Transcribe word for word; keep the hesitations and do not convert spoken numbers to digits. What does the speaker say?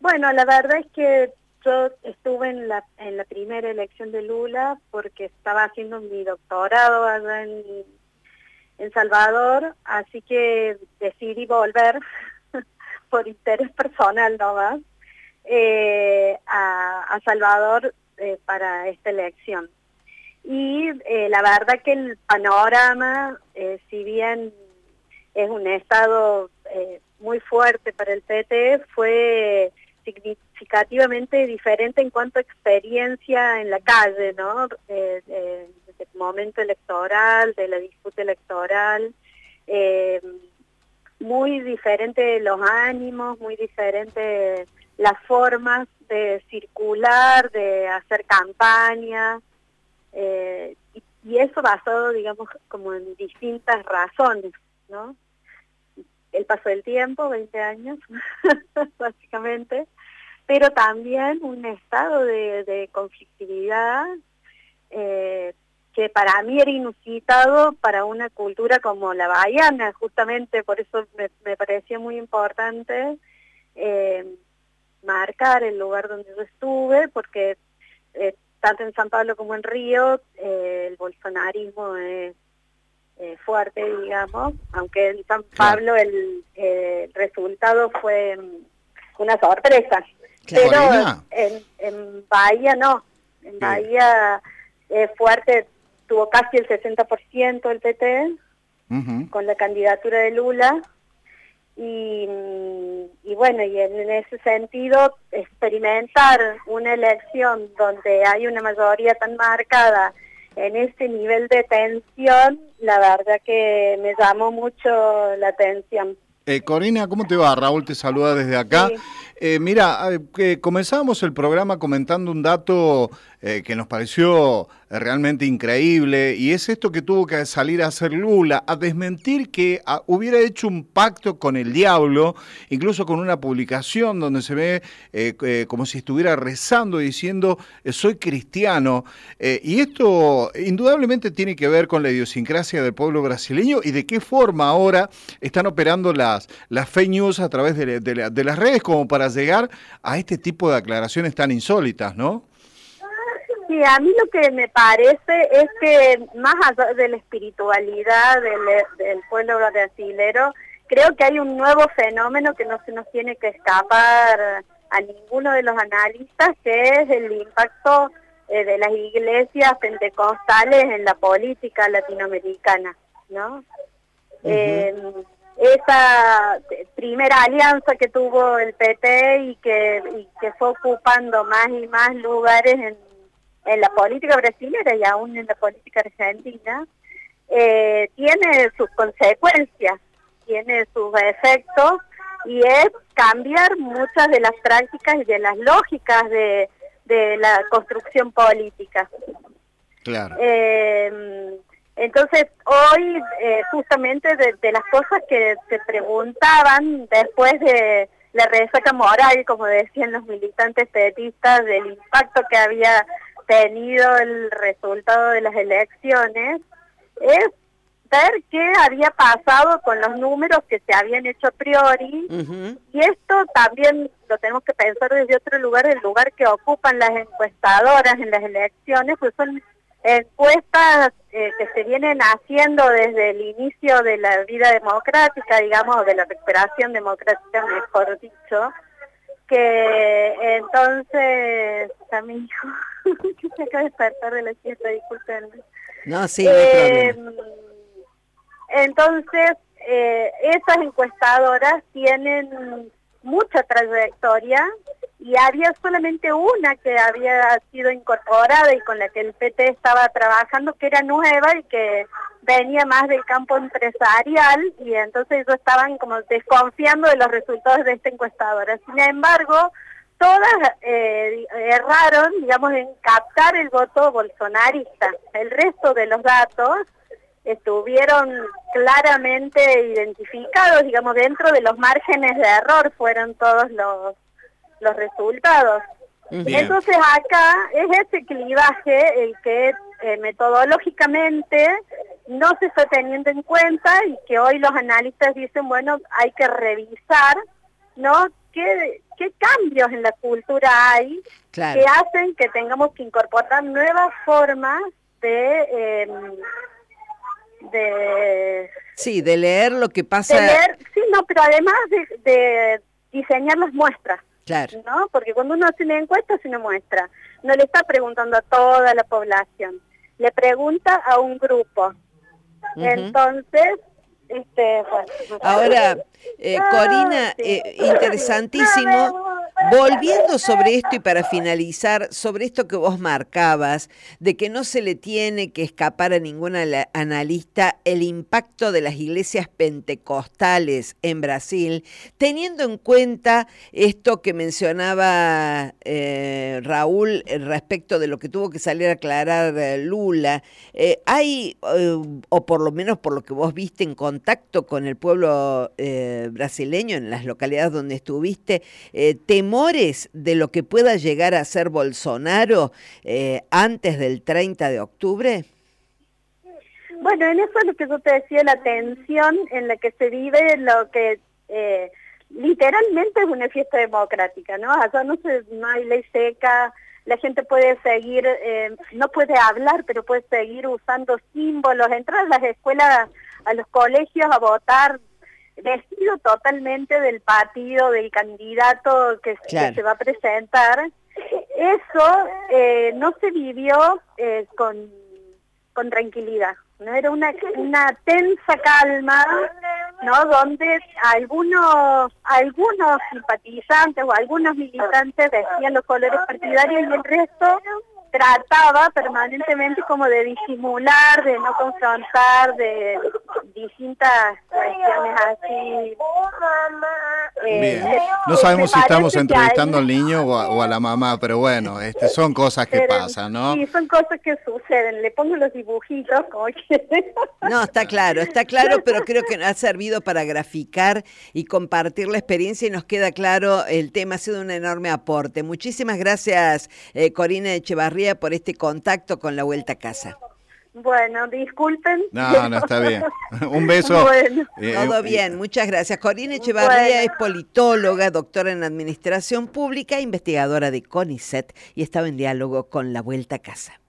Bueno, la verdad es que yo estuve en la, en la primera elección de Lula porque estaba haciendo mi doctorado allá en, en Salvador, así que decidí volver por interés personal nomás eh, a, a Salvador eh, para esta elección. Y eh, la verdad que el panorama, eh, si bien es un estado eh, muy fuerte para el P T, fue significativamente diferente en cuanto a experiencia en la calle, ¿no? Eh, eh, desde el momento electoral, de la disputa electoral, eh, muy diferente los ánimos, muy diferente las formas de circular, de hacer campaña, eh, y, y eso basado, digamos, como en distintas razones, ¿no? El paso del tiempo, veinte años, básicamente, pero también un estado de, de conflictividad eh, que para mí era inusitado para una cultura como la bahiana, justamente por eso me, me parecía muy importante eh, marcar el lugar donde yo estuve, porque eh, tanto en San Pablo como en Río eh, el bolsonarismo es Eh, fuerte, digamos, aunque en San Pablo claro. el, eh, el resultado fue una sorpresa, claro. Pero en, en Bahía no, en sí. Bahía eh, fuerte tuvo casi el sesenta por ciento el P T, uh-huh. con la candidatura de Lula, y, y bueno, y en, en ese sentido, experimentar una elección donde hay una mayoría tan marcada en ese nivel de tensión, la verdad que me llamó mucho la atención. Eh, Corina, ¿cómo te va? Raúl te saluda desde acá. Sí. Eh, mira, eh, comenzábamos el programa comentando un dato eh, que nos pareció realmente increíble, y es esto que tuvo que salir a hacer Lula, a desmentir que a, hubiera hecho un pacto con el diablo, incluso con una publicación donde se ve eh, eh, como si estuviera rezando diciendo eh, soy cristiano, eh, y esto indudablemente tiene que ver con la idiosincrasia del pueblo brasileño y de qué forma ahora están operando las, las fake news a través de, de, de las redes como para llegar a este tipo de aclaraciones tan insólitas, ¿no? Sí, a mí lo que me parece es que más allá de la espiritualidad del, del pueblo brasilero, creo que hay un nuevo fenómeno que no se nos tiene que escapar a ninguno de los analistas, que es el impacto eh, de las iglesias pentecostales en la política latinoamericana, ¿no? Uh-huh. eh, esa primera alianza que tuvo el P T y que, y que fue ocupando más y más lugares en en la política brasileña y aún en la política argentina, eh, tiene sus consecuencias, tiene sus efectos, y es cambiar muchas de las prácticas y de las lógicas de, de la construcción política. Claro. Eh, entonces, hoy, eh, justamente de, de las cosas que se preguntaban después de la resaca moral, como decían los militantes petistas, del impacto que había tenido el resultado de las elecciones, es ver qué había pasado con los números que se habían hecho a priori, uh-huh. y esto también lo tenemos que pensar desde otro lugar, el lugar que ocupan las encuestadoras en las elecciones, pues son encuestas eh, que se vienen haciendo desde el inicio de la vida democrática, digamos, de la recuperación democrática, mejor dicho, que entonces, a mi hijo, que se acaba de despertar de la siesta, disculpenme. No, sí, no hay eh, problema. Entonces, eh, esas encuestadoras tienen mucha trayectoria, y había solamente una que había sido incorporada y con la que el P T estaba trabajando, que era nueva y que venía más del campo empresarial, y entonces ellos estaban como desconfiando de los resultados de esta encuestadora. Sin embargo, todas eh, erraron, digamos, en captar el voto bolsonarista. El resto de los datos estuvieron claramente identificados, digamos, dentro de los márgenes de error fueron todos los, los resultados. Bien. Entonces acá es ese clivaje el que eh, metodológicamente no se está teniendo en cuenta, y que hoy los analistas dicen, bueno, hay que revisar, ¿no? ¿Qué, qué cambios en la cultura hay claro. que hacen que tengamos que incorporar nuevas formas de... Eh, de sí, de leer lo que pasa... De leer, sí, no, pero además de, de diseñar las muestras. Claro. ¿No? Porque cuando uno hace una encuesta es una muestra. No le está preguntando a toda la población. Le pregunta a un grupo. Uh-huh. Entonces, este, bueno. Ahora, eh, Corina, eh, interesantísimo. Volviendo sobre esto y para finalizar, sobre esto que vos marcabas, de que no se le tiene que escapar a ningún analista el impacto de las iglesias pentecostales en Brasil, teniendo en cuenta esto que mencionaba eh, Raúl respecto de lo que tuvo que salir a aclarar eh, Lula, eh, hay, eh, o por lo menos por lo que vos viste en contacto con el pueblo eh, brasileño, en las localidades donde estuviste, eh, temores de lo que pueda llegar a ser Bolsonaro eh, antes del treinta de octubre? Bueno, en eso es lo que yo te decía, la tensión en la que se vive lo que eh, literalmente es una fiesta democrática, ¿no? Allá no, se, no hay ley seca, la gente puede seguir, eh, no puede hablar, pero puede seguir usando símbolos, entrar a las escuelas, a los colegios a votar, vestido totalmente del partido, del candidato que, claro. que se va a presentar. Eso eh, no se vivió eh, con, con tranquilidad, ¿no? Era una, una tensa calma, ¿no? Donde algunos, algunos simpatizantes o algunos militantes vestían los colores partidarios y el resto trataba permanentemente como de disimular, de no confrontar, de distintas cuestiones así. Eh, Bien, no sabemos si estamos entrevistando hay... al niño o a, o a la mamá, pero bueno, este, son cosas que pero, pasan, ¿no? Sí, son cosas que suceden, le pongo los dibujitos como que... No, está claro, está claro, pero creo que ha servido para graficar y compartir la experiencia y nos queda claro, el tema ha sido un enorme aporte. Muchísimas gracias, eh, Corina Echevarría, por este contacto con la Vuelta a Casa. Bueno, disculpen. No, no, está bien. Un beso. Bueno. Eh, Todo bien, muchas gracias. Corina Echevarría bueno. es politóloga, doctora en Administración Pública, investigadora de CONICET y estaba en diálogo con la Vuelta a Casa.